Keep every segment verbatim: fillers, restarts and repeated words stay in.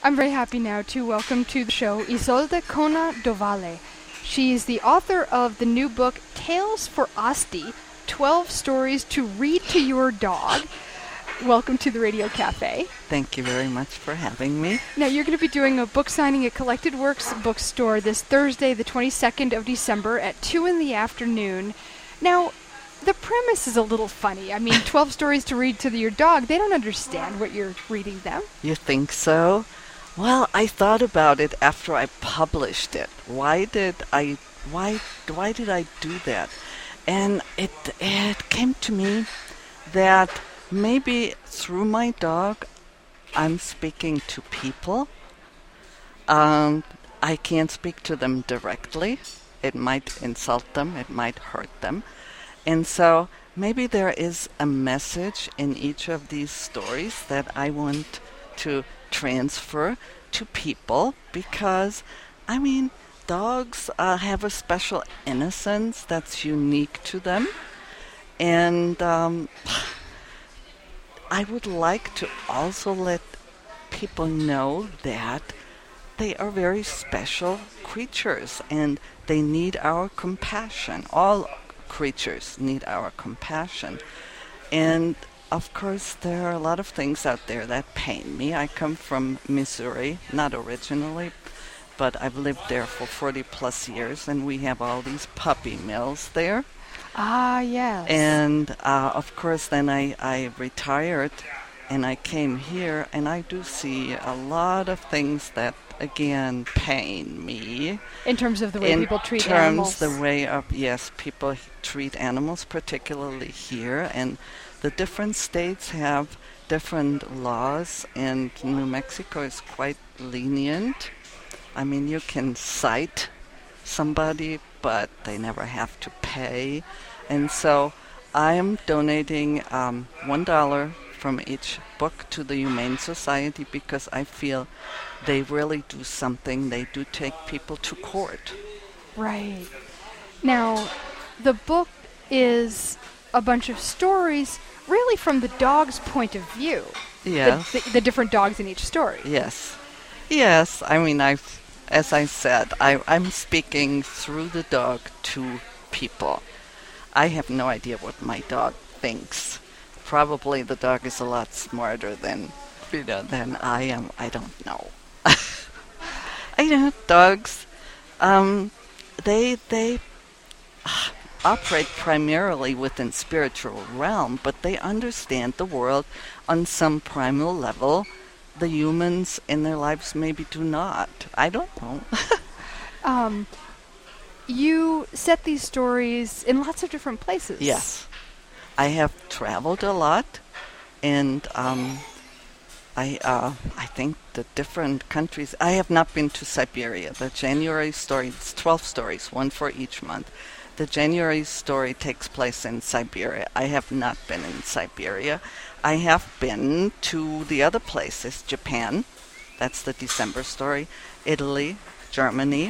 I'm very happy now to welcome to the show Isolde Cona do Valle. She is the author of the new book Tales for Asti, twelve Stories to Read to Your Dog. Welcome to the Radio Cafe. Thank you very much for having me. Now, you're going to be doing a book signing at Collected Works Bookstore this Thursday, the twenty-second of December at two in the afternoon. Now, the premise is a little funny. I mean, twelve stories to read to the, your dog, they don't understand what you're reading them. You think so? Well, I thought about it after I published it. Why did I why why did I do that? And it it came to me that maybe through my dog I'm speaking to people. Um, I can't speak to them directly. It might insult them, it might hurt them. And so maybe there is a message in each of these stories that I want to transfer to people because, I mean, dogs uh, have a special innocence that's unique to them. And um, I would like to also let people know that they are very special creatures and they need our compassion. All creatures need our compassion. And of course, there are a lot of things out there that pain me. I come from Missouri, not originally, but I've lived there for forty plus years, and we have all these puppy mills there. Ah, yes. And, uh, of course, then I, I retired, and I came here, and I do see a lot of things that, again, pain me. In terms of the way In people treat terms animals. the way of, yes, people treat animals, particularly here, and the different states have different laws, and New Mexico is quite lenient. I mean, you can cite somebody, but they never have to pay. And so I'm donating um, one dollar from each book to the Humane Society because I feel they really do something. They do take people to court. Right. Now, the book is a bunch of stories really from the dog's point of view. Yes. The, the, the different dogs in each story. Yes. Yes. I mean, I've, as I said, I, I'm speaking through the dog to people. I have no idea what my dog thinks. Probably the dog is a lot smarter than, you know, than I am. I don't know. I know dogs. Um, they they uh, operate primarily within spiritual realm, but they understand the world on some primal level. The humans in their lives maybe do not. I don't know. um, you set these stories in lots of different places. Yes. I have traveled a lot, and um, I uh, I think the different countries. I have not been to Siberia. The January story, it's twelve stories, one for each month. The January story takes place in Siberia. I have not been in Siberia. I have been to the other places, Japan, that's the December story, Italy, Germany,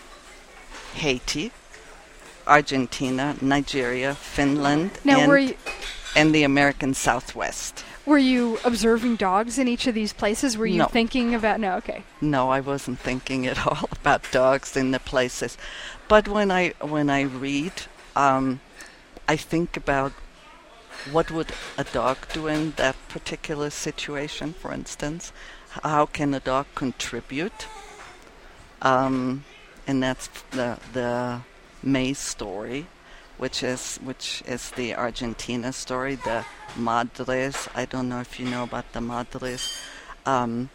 Haiti, Argentina, Nigeria, Finland, now, and, were you, and the American Southwest. Were you observing dogs in each of these places? Were you No. thinking about... No, okay. No, I wasn't thinking at all about dogs in the places. But when I when I read, um, I think about what would a dog do in that particular situation, for instance. How can a dog contribute? Um, and that's the the May story, which is which is the Argentina story, the Madres. I don't know if you know about the Madres. Um,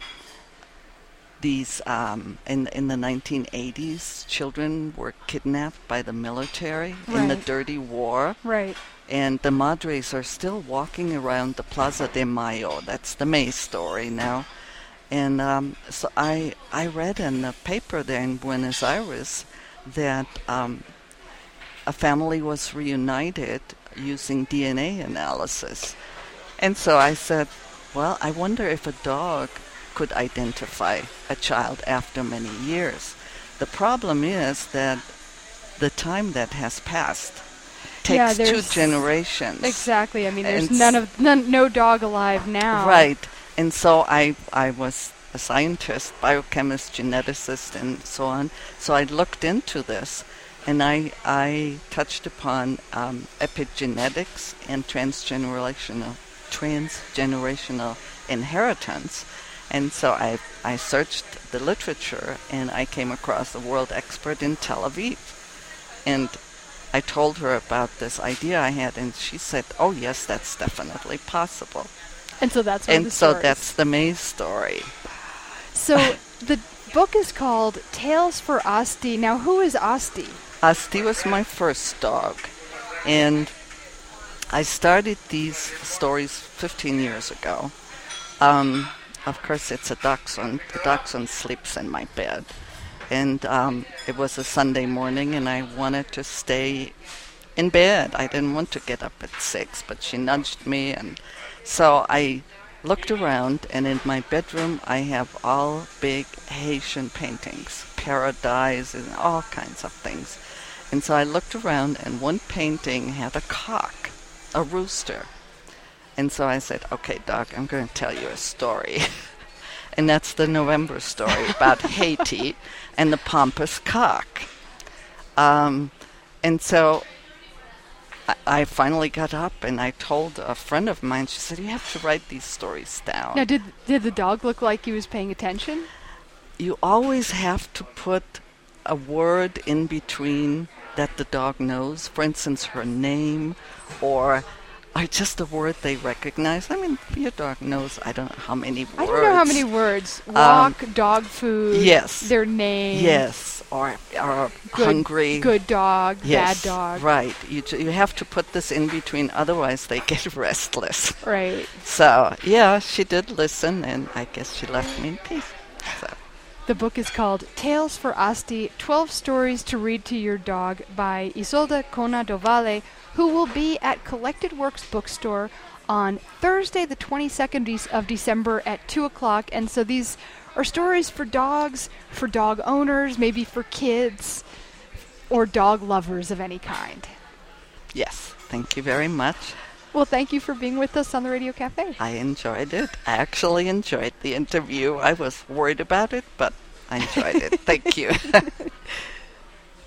these um, in in the nineteen eighties, children were kidnapped by the military in the Right. dirty war, Right. and the Madres are still walking around the Plaza de Mayo. That's the May story now. And um, so I I read in the paper there in Buenos Aires that um, a family was reunited using D N A analysis. And so I said, well, I wonder if a dog could identify a child after many years. The problem is that the time that has passed Yeah, takes two there's- generations. Exactly. I mean, there's And none of none, no dog alive now. Right. And so I I was a scientist, biochemist, geneticist, and so on. So I looked into this, and I I touched upon um, epigenetics and transgenerational transgenerational inheritance. And so I I searched the literature, and I came across a world expert in Tel Aviv. And I told her about this idea I had, and she said, "Oh yes, that's definitely possible." And so that's where And the so story that's the Maze story. So the book is called Tales for Asti. Now, who is Asti? Asti was my first dog, and I started these stories fifteen years ago. Um, of course, it's a dachshund. The dachshund sleeps in my bed. And um, it was a Sunday morning, and I wanted to stay in bed. I didn't want to get up at six, but she nudged me, and so I looked around, and in my bedroom I have all big Haitian paintings, paradise, and all kinds of things. And so I looked around, and one painting had a cock, a rooster. And so I said, "Okay, Doc, I'm going to tell you a story." And that's the November story about Haiti and the pompous cock. Um, and so I, I finally got up, and I told a friend of mine, she said, "You have to write these stories down." Now, did did the dog look like he was paying attention? You always have to put a word in between that the dog knows. For instance, her name, or or just a word they recognize. I mean, your dog knows, I don't know how many words. I don't know how many words. Walk, um, dog food, yes, their name. Yes, or, or good, hungry. Good dog, yes, bad dog. Right. You, you have to put this in between, otherwise they get restless. Right. So, yeah, she did listen, and I guess she left me in peace. So. The book is called Tales for Asti, twelve Stories to Read to Your Dog by Isolda Cona do Valle, who will be at Collected Works Bookstore on Thursday the twenty-second of December at two o'clock. And so these are stories for dogs, for dog owners, maybe for kids, or dog lovers of any kind. Yes, thank you very much. Well, thank you for being with us on the Radio Cafe. I enjoyed it. I actually enjoyed the interview. I was worried about it, but I enjoyed it. Thank you.